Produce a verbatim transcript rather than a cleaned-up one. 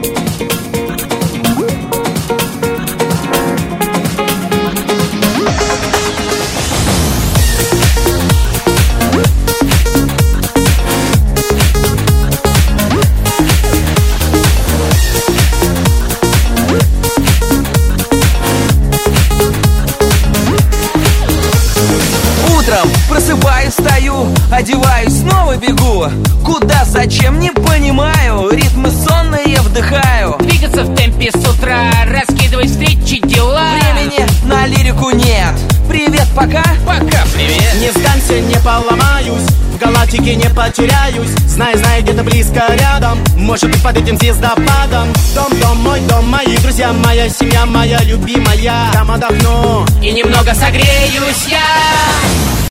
Просыпаюсь, встаю, одеваюсь, снова бегу. Куда, зачем, не понимаю. Ритмы сонные вдыхаю. Двигаться в темпе с утра, раскидывать встречи, дела. Времени на лирику нет. Привет, пока. Пока, привет. Не сдамся, не поломаюсь, в галактике не потеряюсь. Знай, знай, где-то близко рядом, может быть, под этим звездопадом. Дом, дом, мой дом, мои друзья, моя семья, моя любимая. Там отдохну и немного согреюсь я.